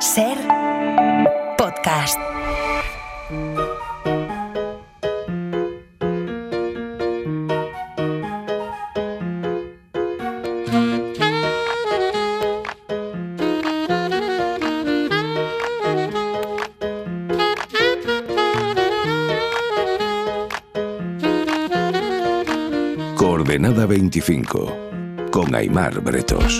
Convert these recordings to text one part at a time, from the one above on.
Ser podcast. Coordenada 25, con Aimar Bretos.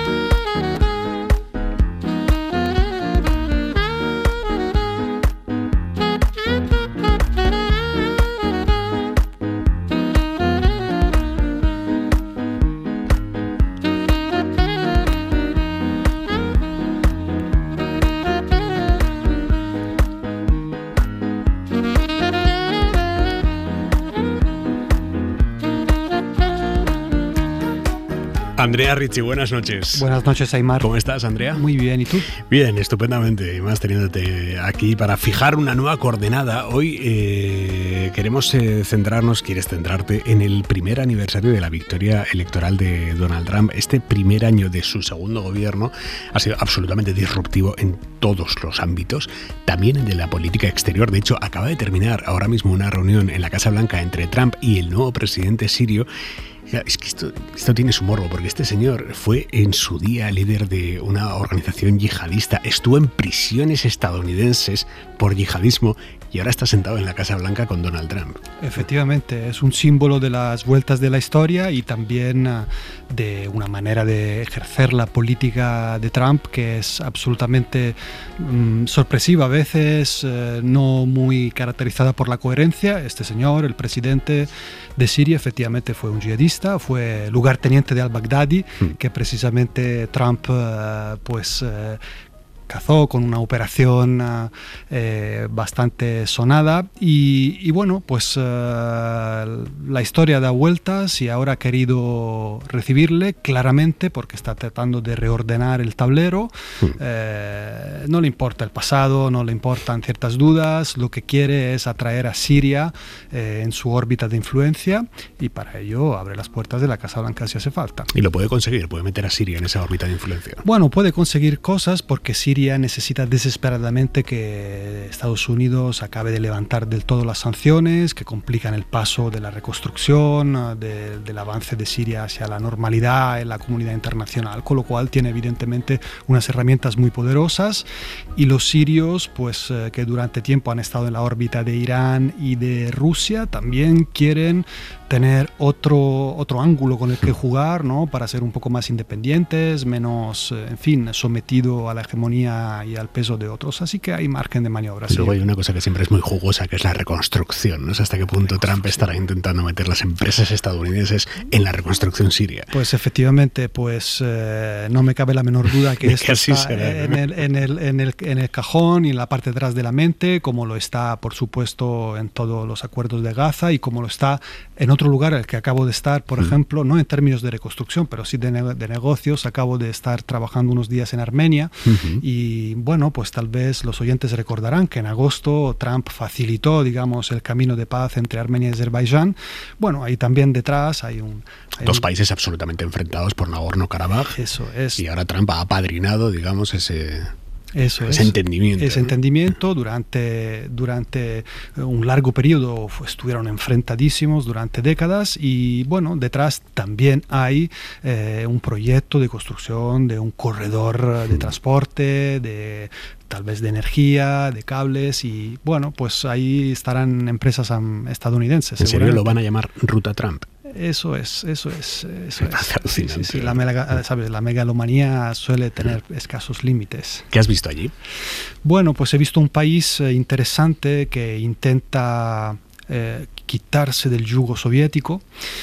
Andrea Ricci, buenas noches. Buenas noches, Aimar. ¿Cómo estás, Andrea? Muy bien, ¿y tú? Bien, estupendamente. Y más teniéndote aquí para fijar una nueva coordenada. Hoy queremos quieres centrarte en el primer aniversario de la victoria electoral de Donald Trump. Este primer año de su segundo gobierno ha sido absolutamente disruptivo en todos los ámbitos, también en el de la política exterior. De hecho, acaba de terminar ahora mismo una reunión en la Casa Blanca entre Trump y el nuevo presidente sirio. Es que esto tiene su morbo, porque este señor fue en su día líder de una organización yihadista, estuvo en prisiones estadounidenses por yihadismo y ahora está sentado en la Casa Blanca con Donald Trump. Efectivamente, es un símbolo de las vueltas de la historia y también de una manera de ejercer la política de Trump que es absolutamente sorpresiva, a veces no muy caracterizada por la coherencia. Este señor, el presidente de Siria, efectivamente fue un yihadista, fue lugarteniente de al-Baghdadi, que precisamente Trump cazó con una operación bastante sonada y bueno, pues la historia da vueltas y ahora ha querido recibirle claramente porque está tratando de reordenar el tablero. No le importa el pasado, no le importan ciertas dudas, lo que quiere es atraer a Siria en su órbita de influencia y para ello abre las puertas de la Casa Blanca si hace falta. Y lo puede conseguir, puede meter a Siria en esa órbita de influencia. Bueno, puede conseguir cosas porque Siria necesita desesperadamente que Estados Unidos acabe de levantar del todo las sanciones que complican el paso de la reconstrucción, del avance de Siria hacia la normalidad en la comunidad internacional, con lo cual tiene evidentemente unas herramientas muy poderosas y los sirios, pues que durante tiempo han estado en la órbita de Irán y de Rusia, también quieren tener otro ángulo con el que jugar, ¿no? Para ser un poco más independientes, menos, sometido a la hegemonía y al peso de otros. Así que hay margen de maniobra. Luego hay una cosa que siempre es muy jugosa, que es la reconstrucción. No sé hasta qué punto Trump estará intentando meter las empresas estadounidenses en la reconstrucción siria. Pues efectivamente, no me cabe la menor duda que esto está será, en el cajón y en la parte de atrás de la mente, como lo está, por supuesto, en todos los acuerdos de Gaza y como lo está en otro lugar al que acabo de estar, por ejemplo, no en términos de reconstrucción, pero sí de negocios. Acabo de estar trabajando unos días en Armenia y bueno, pues tal vez los oyentes recordarán que en agosto Trump facilitó, digamos, el camino de paz entre Armenia y Azerbaiyán. Bueno, ahí también detrás hay dos países absolutamente enfrentados por Nagorno-Karabaj. Eso es. Y ahora Trump ha apadrinado, digamos, ese entendimiento. Ese entendimiento durante un largo periodo estuvieron enfrentadísimos durante décadas y bueno, detrás también hay un proyecto de construcción de un corredor de transporte, tal vez de energía, de cables y bueno, pues ahí estarán empresas estadounidenses. ¿En serio lo van a llamar Ruta Trump? Eso es. Sí, la megalomanía suele tener escasos límites. ¿Qué has visto allí? Bueno, pues he visto un país interesante que intenta quitarse del yugo soviético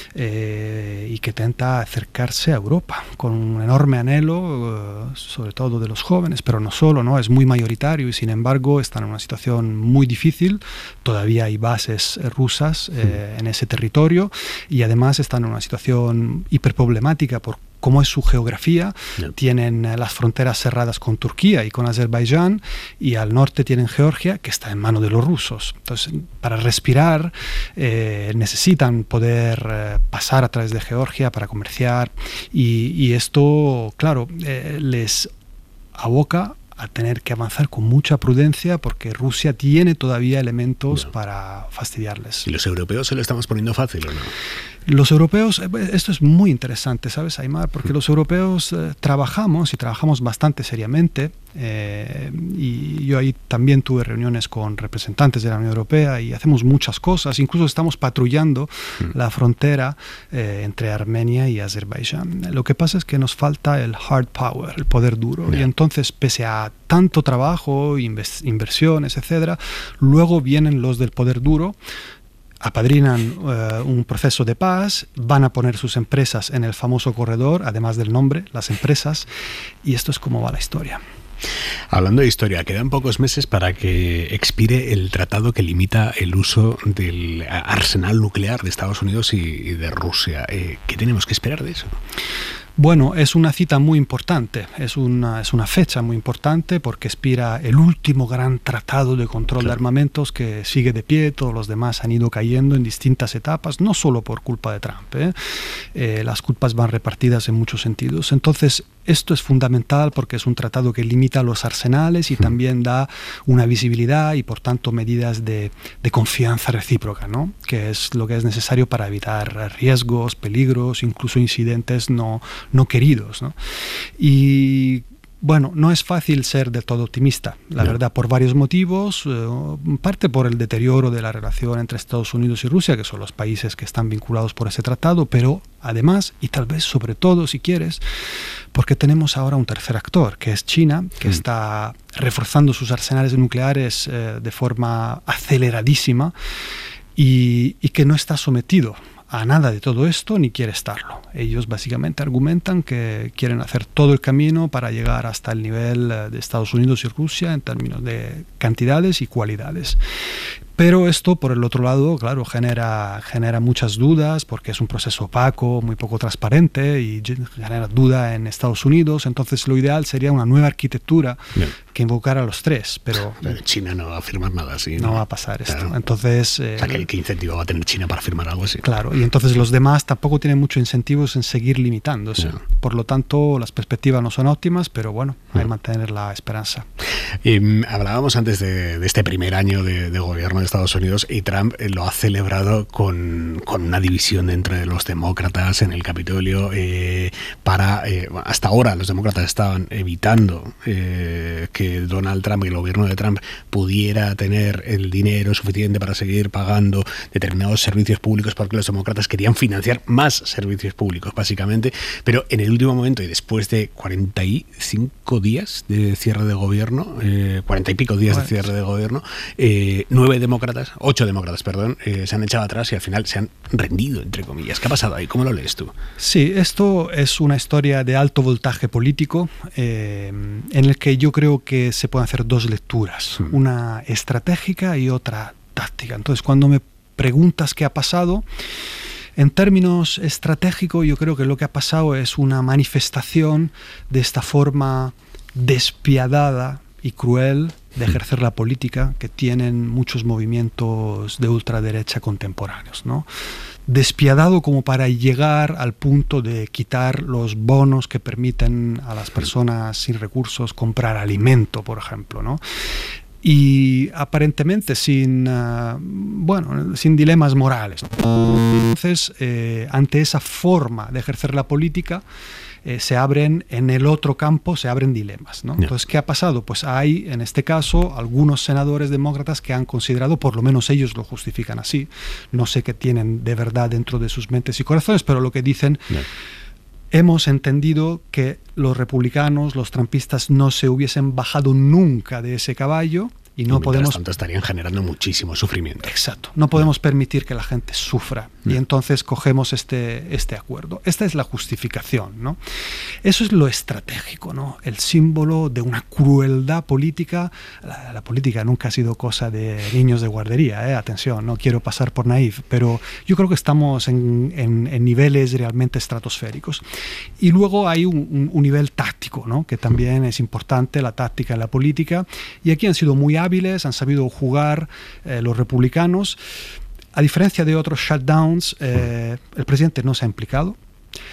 y que intenta acercarse a Europa con un enorme anhelo, sobre todo de los jóvenes, pero no solo, ¿no? Es muy mayoritario y sin embargo están en una situación muy difícil. Todavía hay bases rusas en ese territorio y además están en una situación hiperproblemática por cómo es su geografía. Tienen las fronteras cerradas con Turquía y con Azerbaiyán y al norte tienen Georgia, que está en manos de los rusos. Entonces, para respirar necesitan poder pasar a través de Georgia para comerciar y esto, claro, les aboca a tener que avanzar con mucha prudencia porque Rusia tiene todavía elementos para fastidiarles. ¿Y los europeos se lo estamos poniendo fácil o no? Los europeos, esto es muy interesante, ¿sabes, Aimar? Porque los europeos trabajamos bastante seriamente y yo ahí también tuve reuniones con representantes de la Unión Europea y hacemos muchas cosas, incluso estamos patrullando la frontera entre Armenia y Azerbaiyán. Lo que pasa es que nos falta el hard power, el poder duro, y entonces pese a tanto trabajo, inversiones, etcétera, luego vienen los del poder duro, apadrinan un proceso de paz, van a poner sus empresas en el famoso corredor, además del nombre, las empresas, y esto es como va la historia. Hablando de historia, quedan pocos meses para que expire el tratado que limita el uso del arsenal nuclear de Estados Unidos y de Rusia. ¿Qué tenemos que esperar de eso? Bueno, es una cita muy importante, es una fecha muy importante porque expira el último gran tratado de control de armamentos que sigue de pie, todos los demás han ido cayendo en distintas etapas, no solo por culpa de Trump, las culpas van repartidas en muchos sentidos. Entonces, esto es fundamental porque es un tratado que limita los arsenales y también da una visibilidad y, por tanto, medidas de confianza recíproca, ¿no? Que es lo que es necesario para evitar riesgos, peligros, incluso incidentes no queridos, ¿no? Y bueno, no es fácil ser del todo optimista, la verdad, por varios motivos, parte por el deterioro de la relación entre Estados Unidos y Rusia, que son los países que están vinculados por ese tratado, pero además, y tal vez sobre todo, si quieres, porque tenemos ahora un tercer actor, que es China, que está reforzando sus arsenales nucleares de forma aceleradísima y que no está sometido a nada de todo esto ni quiere estarlo. Ellos básicamente argumentan que quieren hacer todo el camino para llegar hasta el nivel de Estados Unidos y Rusia en términos de cantidades y cualidades. Pero esto, por el otro lado, claro, genera muchas dudas porque es un proceso opaco, muy poco transparente y genera duda en Estados Unidos. Entonces, lo ideal sería una nueva arquitectura que invocara a los tres. Pero China no va a firmar nada así. No va a pasar esto. Entonces, o sea, ¿qué incentivo va a tener China para firmar algo así? Claro, y entonces los demás tampoco tienen muchos incentivos en seguir limitándose. Por lo tanto, las perspectivas no son óptimas, pero bueno, hay que mantener la esperanza. Hablábamos antes de este primer año de gobierno de Estados Unidos y Trump lo ha celebrado con una división dentro de los demócratas en el Capitolio. Hasta ahora los demócratas estaban evitando que Donald Trump y el gobierno de Trump pudiera tener el dinero suficiente para seguir pagando determinados servicios públicos porque los demócratas querían financiar más servicios públicos, básicamente. Pero en el último momento y después de 45 días de cierre de gobierno, 40 y pico días de cierre de gobierno, 8 demócratas, se han echado atrás y al final se han rendido, entre comillas. ¿Qué ha pasado ahí? ¿Cómo lo lees tú? Sí, esto es una historia de alto voltaje político en el que yo creo que se pueden hacer dos lecturas, una estratégica y otra táctica. Entonces, cuando me preguntas qué ha pasado, en términos estratégicos, yo creo que lo que ha pasado es una manifestación de esta forma despiadada y cruel de ejercer la política que tienen muchos movimientos de ultraderecha contemporáneos, ¿no? Despiadado como para llegar al punto de quitar los bonos que permiten a las personas sin recursos comprar alimento, por ejemplo, ¿no? Y aparentemente sin dilemas morales. Entonces, ante esa forma de ejercer la política, se abren en el otro campo, se abren dilemas, ¿no? Entonces, ¿qué ha pasado? Pues hay, en este caso, algunos senadores demócratas que han considerado, por lo menos ellos lo justifican así, no sé qué tienen de verdad dentro de sus mentes y corazones, pero lo que dicen... Hemos entendido que los republicanos, los trumpistas, no se hubiesen bajado nunca de ese caballo y no podemos... tanto estarían generando muchísimo sufrimiento. Exacto. No podemos permitir que la gente sufra. Y entonces cogemos este acuerdo. Esta es la justificación, ¿no? Eso es lo estratégico, ¿no? El símbolo de una crueldad política. La política nunca ha sido cosa de niños de guardería, atención, no quiero pasar por naif, pero yo creo que estamos en niveles realmente estratosféricos. Y luego hay un nivel táctico, ¿no? Que también es importante, la táctica en la política. Y aquí han sido muy hábiles, han sabido jugar los republicanos. A diferencia de otros shutdowns, el presidente no se ha implicado.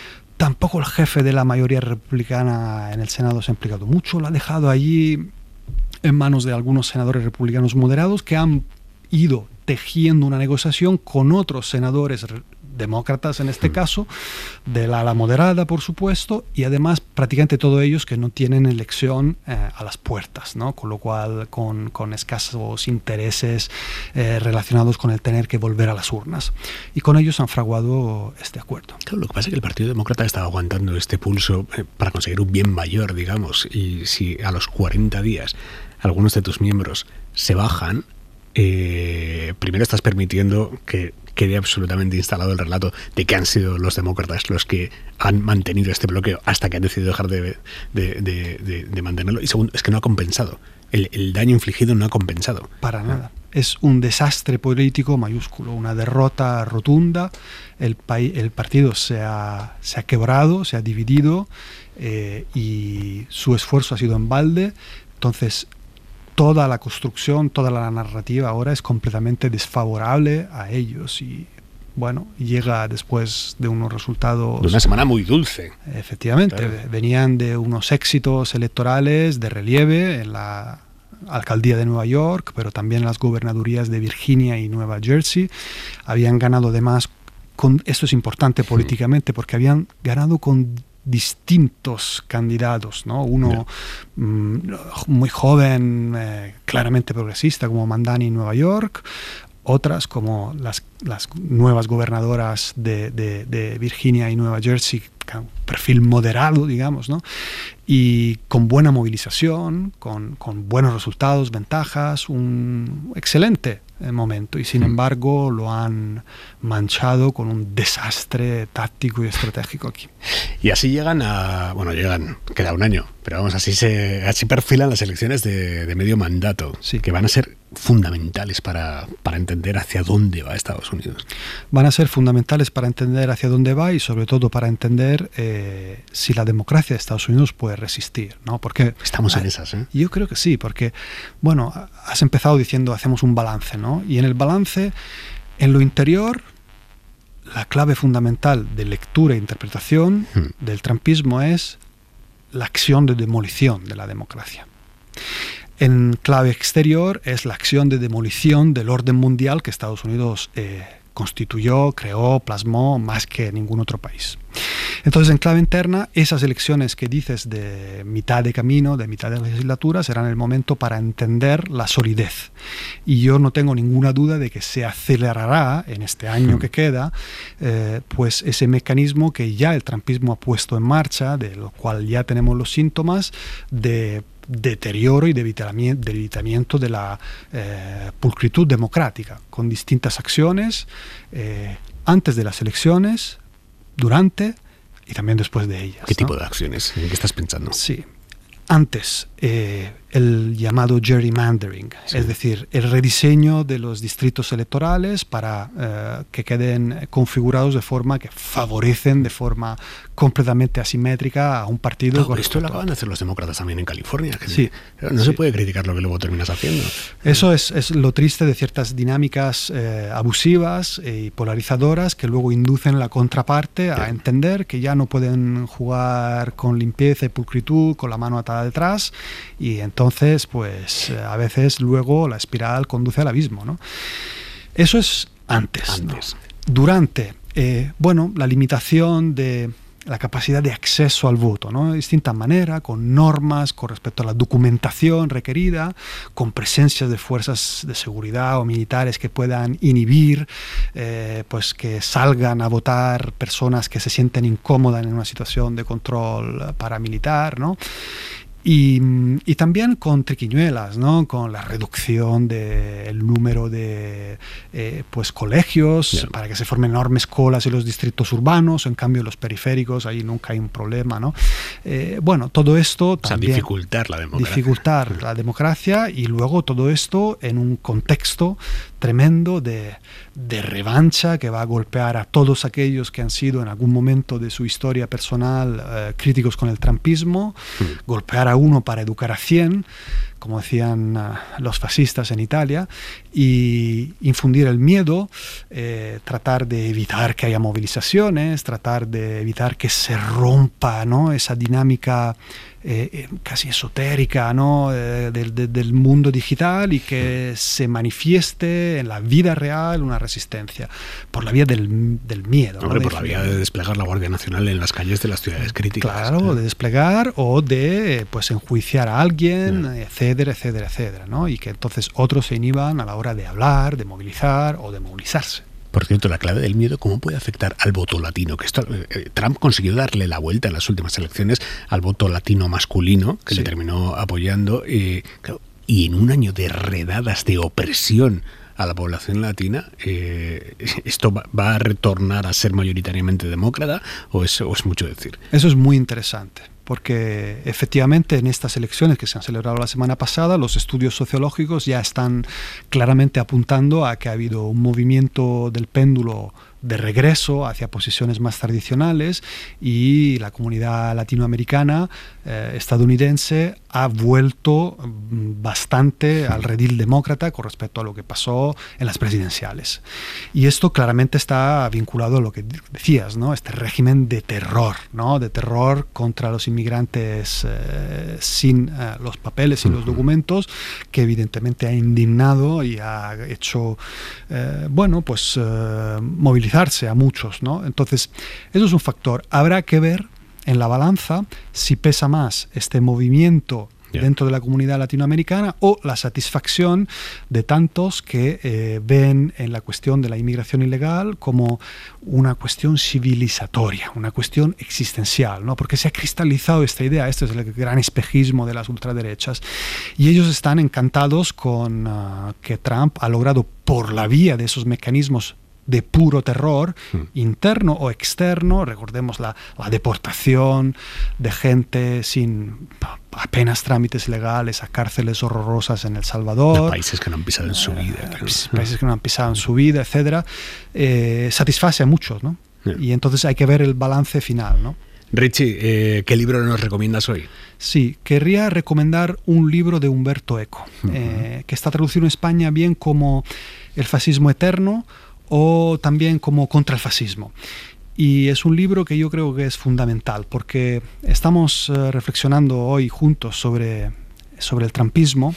Tampoco el jefe de la mayoría republicana en el Senado se ha implicado mucho, lo ha dejado allí en manos de algunos senadores republicanos moderados que han ido tejiendo una negociación con otros senadores demócratas, en este caso, de la ala moderada, por supuesto, y además prácticamente todos ellos que no tienen elección a las puertas, ¿no? Con lo cual con escasos intereses relacionados con el tener que volver a las urnas. Y con ellos han fraguado este acuerdo. Claro, lo que pasa es que el Partido Demócrata estaba aguantando este pulso para conseguir un bien mayor, digamos, y si a los 40 días algunos de tus miembros se bajan, primero estás permitiendo que quede absolutamente instalado el relato de que han sido los demócratas los que han mantenido este bloqueo hasta que han decidido dejar de mantenerlo. Y segundo, es que no ha compensado. El daño infligido no ha compensado. Para nada. Es un desastre político mayúsculo, una derrota rotunda. El partido se ha quebrado, se ha dividido y su esfuerzo ha sido en balde. Entonces, toda la construcción, toda la narrativa ahora es completamente desfavorable a ellos y, bueno, llega después de unos resultados... De una semana muy dulce. Efectivamente, claro. Venían de unos éxitos electorales de relieve en la alcaldía de Nueva York, pero también en las gobernadurías de Virginia y Nueva Jersey. Habían ganado además, esto es importante políticamente, porque habían ganado con distintos candidatos, ¿no? Uno muy joven, claramente progresista, como Mandani en Nueva York, otras como las nuevas gobernadoras de Virginia y Nueva Jersey, con perfil moderado, digamos, ¿no? Y con buena movilización, con buenos resultados, ventajas, un excelente momento, y sin embargo lo han manchado con un desastre táctico y estratégico aquí. Y así llegan queda un año, pero vamos, así perfilan las elecciones de medio mandato, sí, que van a ser fundamentales para entender hacia dónde va Estados Unidos. Van a ser fundamentales para entender hacia dónde va y sobre todo para entender si la democracia de Estados Unidos puede resistir, ¿no? Porque estamos en esas, ¿eh? Yo creo que sí, porque, bueno, has empezado diciendo hacemos un balance, ¿no? Y en el balance, en lo interior, la clave fundamental de lectura e interpretación del trumpismo es la acción de demolición de la democracia. En clave exterior es la acción de demolición del orden mundial que Estados Unidos constituyó, creó, plasmó más que ningún otro país. Entonces, en clave interna, esas elecciones que dices de mitad de camino, de mitad de la legislatura, serán el momento para entender la solidez. Y yo no tengo ninguna duda de que se acelerará en este año que queda, pues ese mecanismo que ya el trumpismo ha puesto en marcha, de lo cual ya tenemos los síntomas de deterioro y debilitamiento de la pulcritud democrática, con distintas acciones antes de las elecciones, durante y también después de ellas. ¿Qué tipo de acciones? ¿En qué estás pensando? Sí. Antes, el llamado gerrymandering, sí, es decir, el rediseño de los distritos electorales para que queden configurados de forma que favorecen de forma completamente asimétrica a un partido. No, esto lo acaban de hacer los demócratas también en California. Sí, no se puede criticar lo que luego terminas haciendo. Eso es lo triste de ciertas dinámicas abusivas y polarizadoras que luego inducen la contraparte a entender que ya no pueden jugar con limpieza y pulcritud, con la mano atada detrás, y entonces pues a veces luego la espiral conduce al abismo, ¿no? Eso es antes. ¿No? Durante, la limitación de la capacidad de acceso al voto, ¿no? De distinta manera, con normas, con respecto a la documentación requerida, con presencias de fuerzas de seguridad o militares que puedan inhibir, pues que salgan a votar personas que se sienten incómodas en una situación de control paramilitar, ¿no? Y también con triquiñuelas, ¿no? Con la reducción del número de colegios, para que se formen enormes colas en los distritos urbanos. En cambio, en los periféricos ahí nunca hay un problema, ¿no? Todo esto también, dificultar la democracia. Dificultar la democracia, y luego todo esto en un contexto tremendo de revancha que va a golpear a todos aquellos que han sido en algún momento de su historia personal críticos con el trumpismo, golpear a uno para educar a 100, como decían los fascistas en Italia, y infundir el miedo, tratar de evitar que haya movilizaciones, tratar de evitar que se rompa, ¿no?, esa dinámica casi esotérica, ¿no?, del mundo digital, y que se manifieste en la vida real una resistencia por la vía del miedo. Hombre, ¿no? por la vía de desplegar la Guardia Nacional en las calles de las ciudades críticas. Claro, de desplegar o de pues enjuiciar a alguien, etcétera, etcétera, etcétera, ¿no? Y que entonces otros se inhiban a la hora de hablar, de movilizar o de movilizarse. Por cierto, la clave del miedo, ¿cómo puede afectar al voto latino? Que esto, Trump consiguió darle la vuelta en las últimas elecciones al voto latino masculino, que le terminó apoyando, claro, y en un año de redadas, de opresión a la población latina, ¿esto va a retornar a ser mayoritariamente demócrata o es mucho decir? Eso es muy interesante, porque efectivamente en estas elecciones que se han celebrado la semana pasada, los estudios sociológicos ya están claramente apuntando a que ha habido un movimiento del péndulo de regreso hacia posiciones más tradicionales, y la comunidad latinoamericana, estadounidense, ha vuelto bastante al redil demócrata con respecto a lo que pasó en las presidenciales. Y esto claramente está vinculado a lo que decías, ¿no?, este régimen de terror, ¿no?, de terror contra los inmigrantes sin los papeles y los documentos, que evidentemente ha indignado y ha hecho movilizarse a muchos, ¿no? Entonces, eso es un factor. Habrá que ver en la balanza si pesa más este movimiento dentro de la comunidad latinoamericana o la satisfacción de tantos que ven en la cuestión de la inmigración ilegal como una cuestión civilizatoria, una cuestión existencial, ¿no? Porque se ha cristalizado esta idea. Este es el gran espejismo de las ultraderechas, y ellos están encantados con que Trump ha logrado, por la vía de esos mecanismos de puro terror, interno o externo, recordemos la deportación de gente sin apenas trámites legales a cárceles horrorosas en El Salvador, de países que no han pisado en su vida, países que no han pisado en su vida, etcétera, satisface a muchos, ¿no? Y entonces hay que ver el balance final, ¿no? Richie, ¿qué libro nos recomiendas hoy? Sí, querría recomendar un libro de Umberto Eco, que está traducido en España bien como El fascismo eterno, o también como Contra el fascismo. Y es un libro que yo creo que es fundamental, porque estamos reflexionando hoy juntos sobre el trumpismo,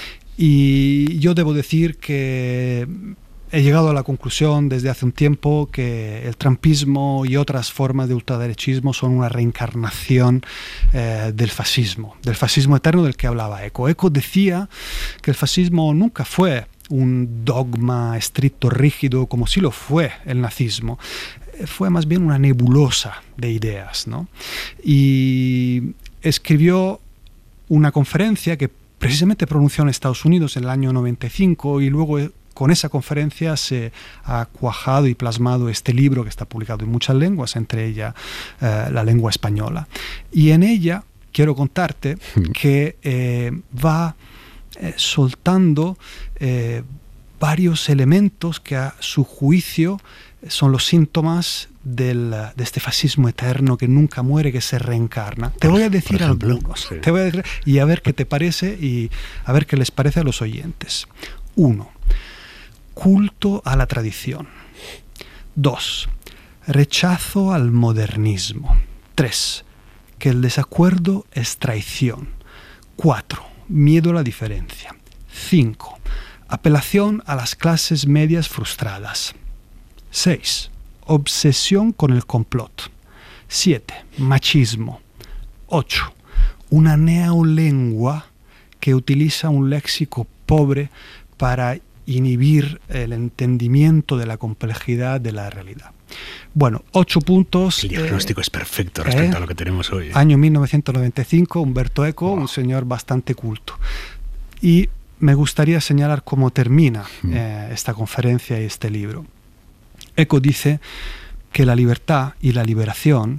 y yo debo decir que he llegado a la conclusión desde hace un tiempo que el trumpismo y otras formas de ultraderechismo son una reencarnación del fascismo eterno del que hablaba Eco. Eco decía que el fascismo nunca fue un dogma estricto, rígido, como sí lo fue el nazismo. Fue más bien una nebulosa de ideas, ¿no? Y escribió una conferencia que precisamente pronunció en Estados Unidos en el año 95, y luego con esa conferencia se ha cuajado y plasmado este libro que está publicado en muchas lenguas, entre ellas la lengua española. Y en ella quiero contarte que va soltando varios elementos que a su juicio son los síntomas de este fascismo eterno que nunca muere, que se reencarna. Te voy a decir algunos, te voy a decir, y a ver qué te parece y a ver qué les parece a los oyentes. 1. Culto a la tradición. 2. Rechazo al modernismo. 3. Que el desacuerdo es traición. 4. Miedo a la diferencia. 5. Apelación a las clases medias frustradas. 6. Obsesión con el complot. 7. Machismo. 8. Una neolengua que utiliza un léxico pobre para inhibir el entendimiento de la complejidad de la realidad. Bueno, 8 puntos. El diagnóstico es perfecto respecto a lo que tenemos hoy. Año 1995, Umberto Eco, un señor bastante culto. Y me gustaría señalar cómo termina esta conferencia y este libro. Eco dice que la libertad y la liberación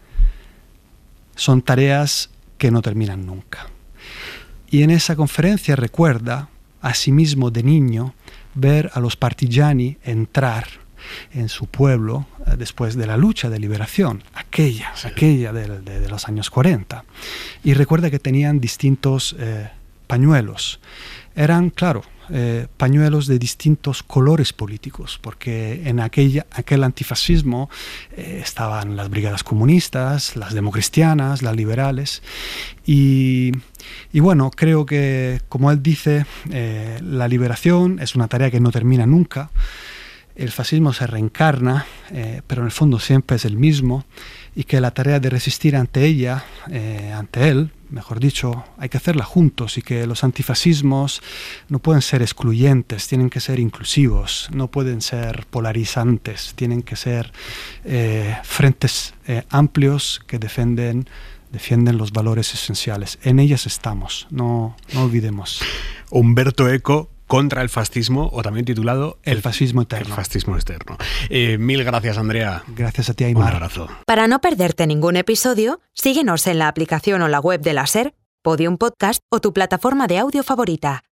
son tareas que no terminan nunca. Y en esa conferencia recuerda, asimismo de niño, ver a los partigiani entrar en su pueblo después de la lucha de liberación, aquella de los años 40. Y recuerda que tenían distintos pañuelos. Eran, claro, pañuelos de distintos colores políticos, porque en aquel antifascismo estaban las brigadas comunistas, las democristianas, las liberales, y bueno, creo que, como él dice, la liberación es una tarea que no termina nunca. El fascismo se reencarna, pero en el fondo siempre es el mismo, y que la tarea de resistir ante ella, ante él, mejor dicho, hay que hacerla juntos, y que los antifascismos no pueden ser excluyentes, tienen que ser inclusivos, no pueden ser polarizantes, tienen que ser frentes amplios que defienden los valores esenciales. En ellas estamos, no olvidemos. Umberto Eco contra el fascismo, o también titulado El fascismo eterno. El fascismo eterno. Mil gracias, Andrea. Gracias a ti, Aimar. Un abrazo. Para no perderte ningún episodio, síguenos en la aplicación o la web de la SER, Podium Podcast o tu plataforma de audio favorita.